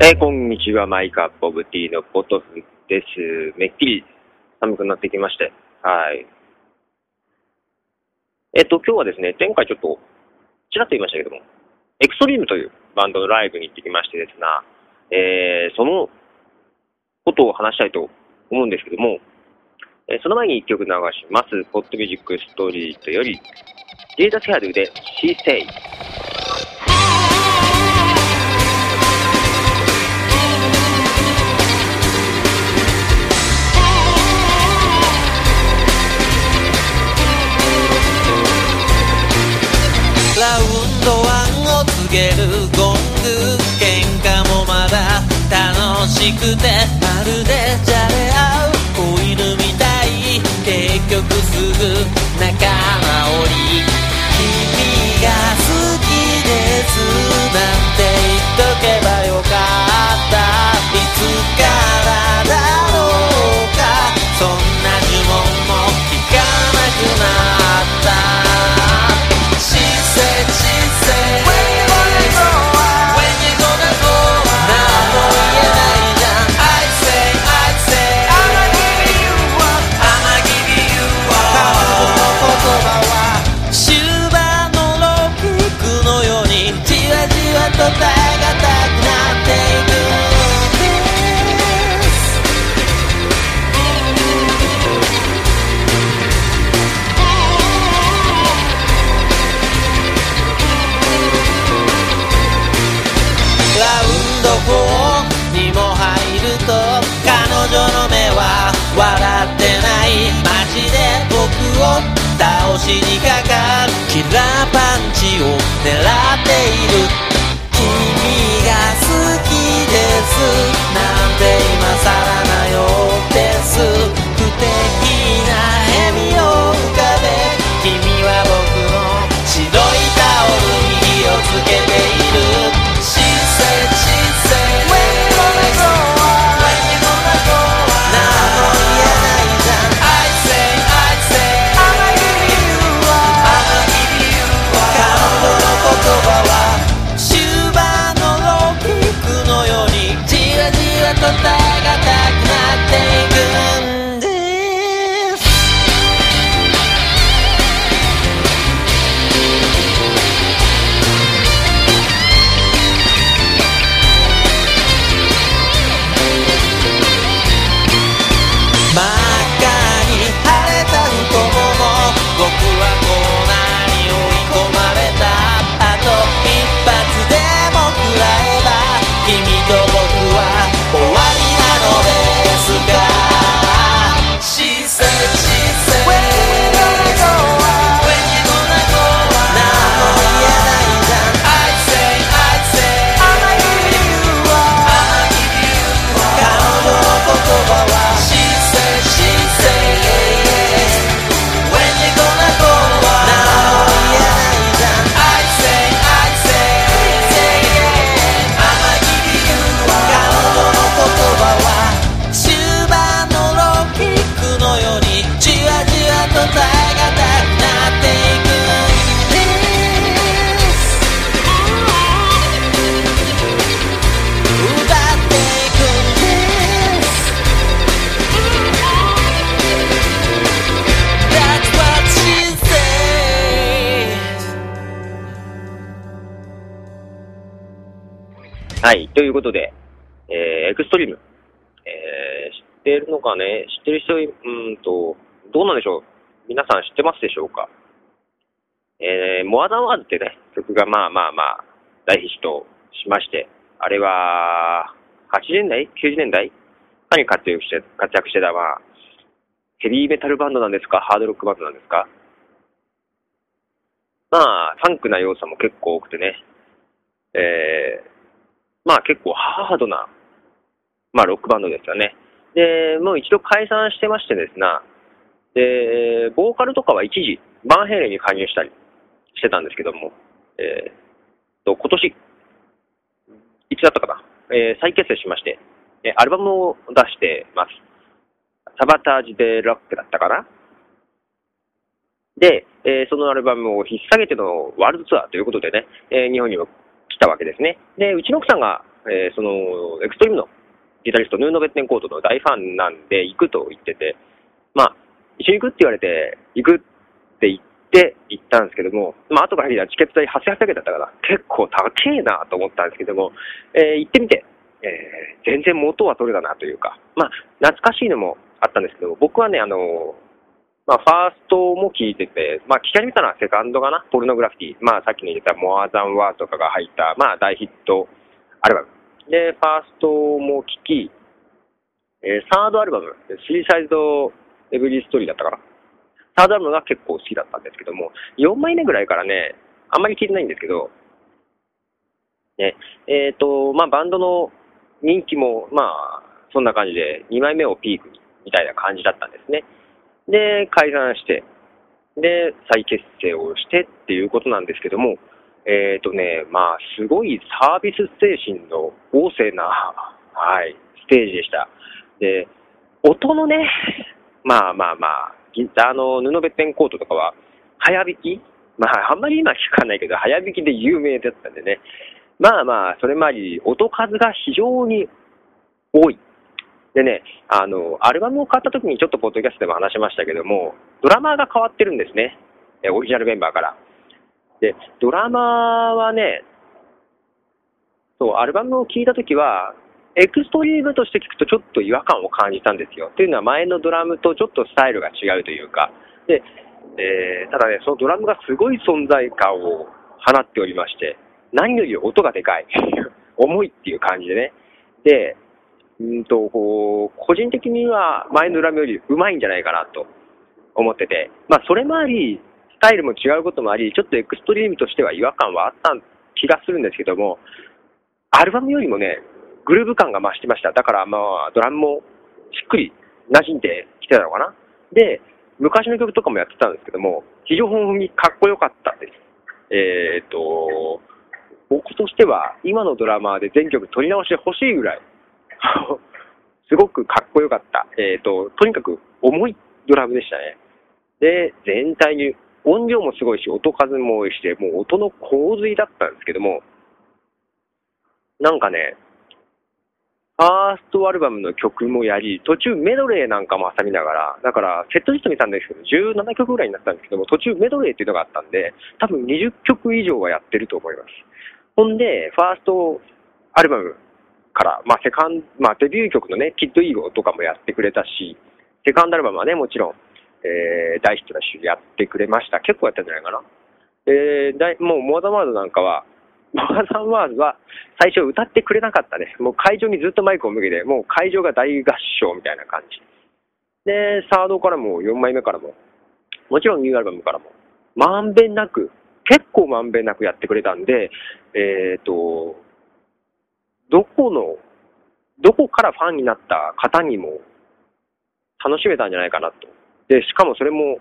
こんにちは、マイカップオブティーのポトフです。めっきり寒くなってきまして。はい。今日はですね、前回ちょっと、ちらっと言いましたけども、エクストリームというバンドのライブに行ってきましてですが、そのことを話したいと思うんですけども、その前に一曲流します。ポッドミュージックストリートより、ジェイダ・セアドゥで She Say。 ラウンドワンを告げるゴング、喧嘩もまだ楽しくて、まるでじゃれ合う子犬みたい。結局すぐ仲直り。君が好きですなんて言っとけばよかった。いつからだろうか、そんな呪文も聞かなくなった。答えがたくなっていくんです。ラウンド4にも入ると、彼女の目は笑ってない。マジで僕を倒しにかかるキラーパンチを狙っている。君が好きですなんて今更なようです。不敵な笑みを浮かべ、君は僕の白いタオルに火をつけている。She said, she said, when you gonna go? When you gonna go? 何も言えないじゃん。I say, I say, I'ma give you up, I'ma give you up。 彼女の言葉はのようにじわじわと耐えがたくなっていくんです。真っ赤に晴れた太もも、僕はコーナーに追い込まれた。あと一発でも食らえば君と僕は終わりなのですが。 She said, she said, when you gonna go? When you gonna go? 何も言えないじゃん。I say, I say, I'ma give you up, I'ma give you up。 彼女の言葉は She said, she said, when you gonna go? 何も言えないじゃん。I say, I say、I'ma give you up。 彼女の言葉は終盤のロッキックのようにじわじわと耐えがたくなっていくんです。奪っていくんです。 That's what she said。 はい、ということで、エクストリーム、知ってるのかね、知ってる人、どうなんでしょう。皆さん知ってますでしょうか。モアザンワーズってね、曲がまあ大ヒットしまして、あれは、80年代 ?90 年代かに活躍してた、ヘビーメタルバンドなんですか、ハードロックバンドなんですか。ファンクな要素も結構多くてね、結構ハードな、ロックバンドですよね。で、もう一度解散してましてですが、で、ボーカルとかは一時、バンヘイレンに加入したりしてたんですけども、今年、いつだったかな、再結成しまして、アルバムを出してます。サバタージ・デ・ロックだったかな。で、そのアルバムを引っ提げてのワールドツアーということでね、日本にも来たわけですね。で、うちの奥さんがそのエクストリームのギタリストヌーノ・ベッテンコートの大ファンなんで行くと言ってて、まあ一緒に行くって言われて行くって言って行ったんですけども、まあ後から見たらチケット代8800円だったから結構高えなと思ったんですけども、行ってみて、全然元は取れたなというか、まあ懐かしいのもあったんですけど、僕はねまあ、ファーストも聴いてて、まあ、聞かれたのはセカンドかな、ポルノグラフィティ、まあ、さっきの言ったモアザンワーとかが入った、まあ、大ヒットアルバム。で、ファーストも聴き、サードアルバム、シーサイドエブリーストーリーだったかな。サードアルバムが結構好きだったんですけども、4枚目ぐらいからね、あんまり聴いてないんですけど、ね、まあ、バンドの人気も、まあ、そんな感じで、2枚目をピークに、みたいな感じだったんですね。で、解散して、で、再結成をしてっていうことなんですけども、まあ、すごいサービス精神の旺盛な、はい、ステージでした。で、音のね、まあ、ギターの布ベッテンコートとかは、早弾き、まあ、あんまり今聞かないけど、早弾きで有名だったんでね、まあ、それまで音数が非常に多い。でね、アルバムを買った時にちょっとポッドキャストでも話しましたけども、ドラマーが変わってるんですね。オリジナルメンバーから。で、ドラマーはね、そう、アルバムを聴いた時は、エクストリームとして聴くとちょっと違和感を感じたんですよ。というのは前のドラムとちょっとスタイルが違うというか。で、ただね、そのドラムがすごい存在感を放っておりまして、何より音がでかい。重いっていう感じでね。で、個人的には前のドラムより上手いんじゃないかなと思ってて、まあそれもあり、スタイルも違うこともあり、ちょっとエクストリームとしては違和感はあった気がするんですけども、アルバムよりもね、グルーヴ感が増してました。だからまあドラムもしっくり馴染んできてたのかな。で、昔の曲とかもやってたんですけども、非常にかっこよかったです。僕としては今のドラマーで全曲取り直してほしいぐらいすごくかっこよかった。とにかく重いドラムでしたね。で、全体に音量もすごいし、音数も多いしで、もう音の洪水だったんですけども、なんかね、ファーストアルバムの曲もやり、途中メドレーなんかも挟みながら、だからセットリスト見たんですけど、17曲ぐらいになったんですけども、途中メドレーっていうのがあったんで、多分20曲以上はやってると思います。ほんで、ファーストアルバムから、まあ、デビュー曲のね、キッドイーゴとかもやってくれたし、セカンドアルバムはね、もちろん、大ヒットだし、やってくれました。結構やったんじゃないかな。もう、モアザンワーズなんかは、モアザンワーズは最初歌ってくれなかったね。もう会場にずっとマイクを向けて、もう会場が大合唱みたいな感じ。で、サードからも4枚目からも、もちろんニューアルバムからも、まんべんなく、結構まんべんなくやってくれたんで、どこからファンになった方にも楽しめたんじゃないかなと。で、しかもそれも、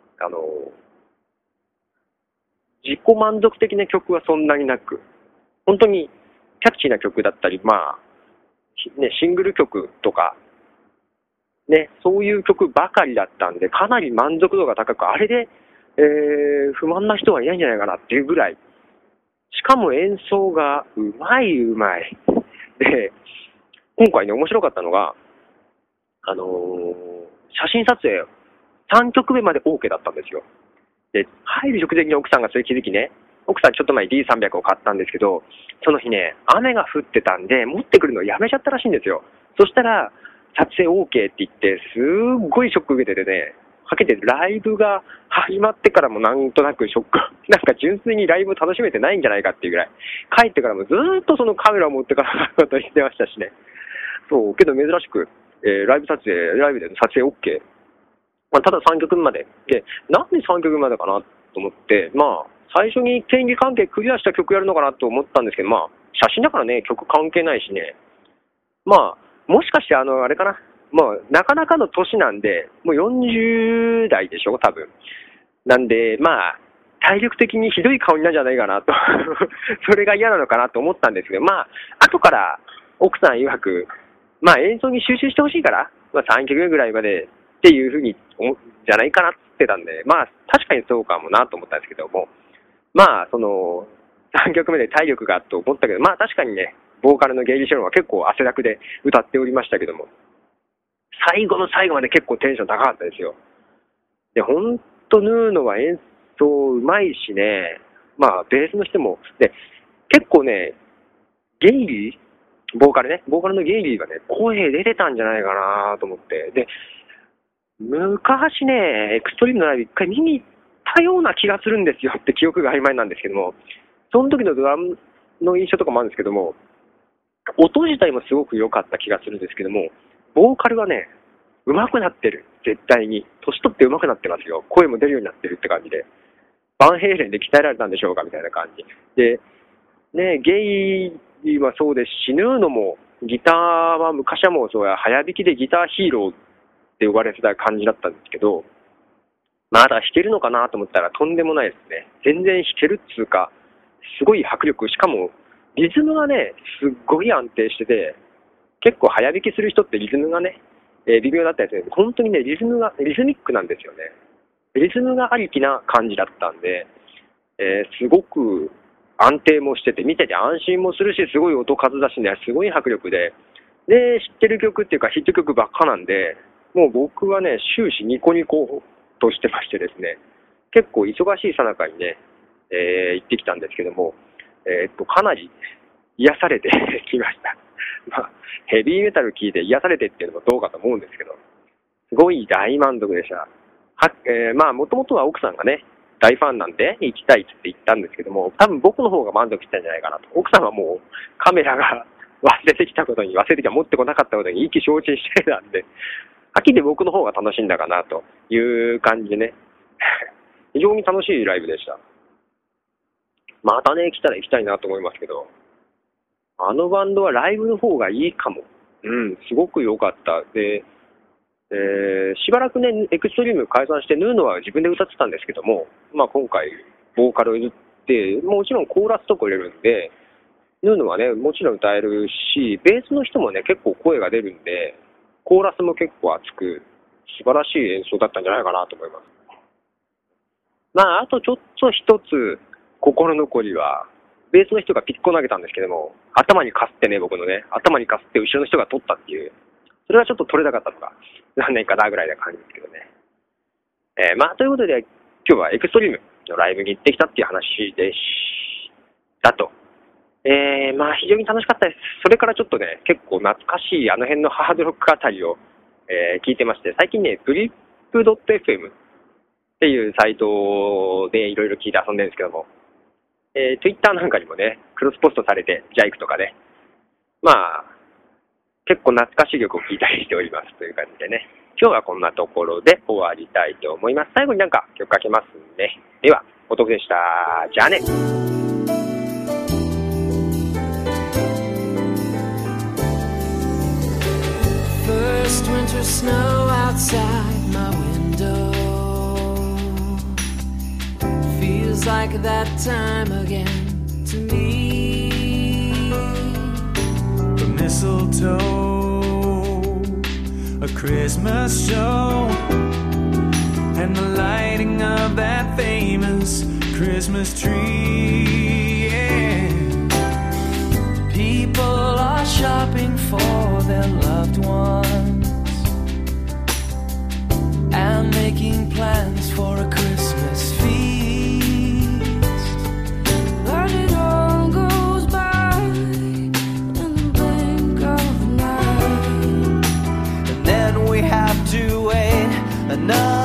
自己満足的な曲はそんなになく、本当にキャッチーな曲だったり、まあ、ね、シングル曲とか、ね、そういう曲ばかりだったんで、かなり満足度が高く、あれで、不満な人はいないんじゃないかなっていうぐらい、しかも演奏がうまい。で、今回ね、面白かったのが、写真撮影、3曲目まで OK だったんですよ。で、入る直前に奥さんがそれ気づきね、奥さんちょっと前に D300 を買ったんですけど、その日ね、雨が降ってたんで、持ってくるのやめちゃったらしいんですよ。そしたら、撮影 OK って言って、すっごいショック受けててね、かけてライブが始まってからもなんとなくショック。なんか純粋にライブ楽しめてないんじゃないかっていうぐらい。帰ってからもずーっとそのカメラを持ってからこと言ってましたしね。そう、けど珍しく、ライブでの撮影 OK。まあ、ただ3曲目まで。で、なんで3曲目までかなと思って、まあ、最初に権利関係クリアした曲やるのかなと思ったんですけど、まあ、写真だからね、曲関係ないしね。まあ、もしかしてあれかな。もう、なかなかの年なんで、もう40代でしょ、多分。なんで、まあ、体力的にひどい顔になるんじゃないかなと。それが嫌なのかなと思ったんですけど、まあ、後から奥さん曰く、まあ演奏に集中してほしいから、まあ3曲目ぐらいまでっていうふうに思うじゃないかなって言ってたんで、まあ確かにそうかもなと思ったんですけども、まあその3曲目で体力がと思ったけど、まあ確かにね、 ボーカルのゲイリー・シェロンは結構汗だくで歌っておりましたけども、最後の最後まで結構テンション高かったですよ。で、ほんとヌーノは演奏うまいしね、まあベースの人も、で、結構ね、ゲイリー、ボーカルのゲイリーがね、声出てたんじゃないかなと思って。で、昔ね、エクストリームのライブ一回見に行ったような気がするんですよって記憶が曖昧なんですけども、その時のドラムの印象とかもあるんですけども、音自体もすごく良かった気がするんですけども、ボーカルはね、上手くなってる。絶対に。年取って上手くなってますよ。声も出るようになってるって感じで。バンヘイレンで鍛えられたんでしょうかみたいな感じ。で、ね、ゲイはそうですし、ヌーノもギターは昔はもうそうや、早弾きでギターヒーローって呼ばれてた感じだったんですけど、まだ弾けるのかなと思ったらとんでもないですね。全然弾けるっつうか、すごい迫力。しかも、リズムがね、すっごい安定してて、結構早弾きする人ってリズムがね、微妙だったりするんで、本当にね、リズミックなんですよね。リズムがありきな感じだったんで、すごく安定もしてて、見てて安心もするし、すごい音数だしね、すごい迫力で、で、知ってる曲っていうかヒット曲ばっかなんで、もう僕はね、終始ニコニコとしてましてですね、結構忙しい最中にね、行ってきたんですけども、かなり癒されてきました。まあ、ヘビーメタル聴いて癒されてっていうのもどうかと思うんですけど、すごい大満足でした。まあ、もともとは奥さんがね、大ファンなんで行きたいって言ったんですけども、多分僕の方が満足したんじゃないかなと。奥さんはもうカメラが忘れて持ってこなかったことに意気消沈してたんで、はっきり僕の方が楽しんだかなという感じでね、非常に楽しいライブでした。またね、来たら行きたいなと思いますけど、あのバンドはライブの方がいいかも。すごく良かった。で、しばらくね、エクストリーム解散して、ヌーノは自分で歌ってたんですけども、まあ今回、ボーカルを入れて、もちろんコーラスとか入れるんで、ヌーノはね、もちろん歌えるし、ベースの人もね、結構声が出るんで、コーラスも結構熱く、素晴らしい演奏だったんじゃないかなと思います。まあ、あとちょっと一つ、心残りは、ベースの人がピッコ投げたんですけども、頭にかすってね、僕のね、頭にかすって後ろの人が取ったっていう、それはちょっと取れなかったのが、何年かなぐらいな感じですけどね。まあ、ということで、今日はエクストリームのライブに行ってきたっていう話でしたと。まあ、非常に楽しかったです。それからちょっとね、結構懐かしいあの辺のハードロックあたりを、聞いてまして、最近ね、blip.fm っていうサイトでいろいろ聞いて遊んでるんですけども、Twitter なんかにもね、クロスポストされて、ジャイクとかで、まあ、結構懐かしい曲を聴いたりしておりますという感じでね、今日はこんなところで終わりたいと思います。最後になんか曲かけますんで、では、おとくでした。じゃあね。 First winter snow outside my window feels like that time again to me. The mistletoe, a Christmas show, and the lighting of that famous Christmas tree. Yeah. People are shopping for their loved ones and making plans for a Christmas feast. But it all goes by in the blink of an eye, and then we have to wait another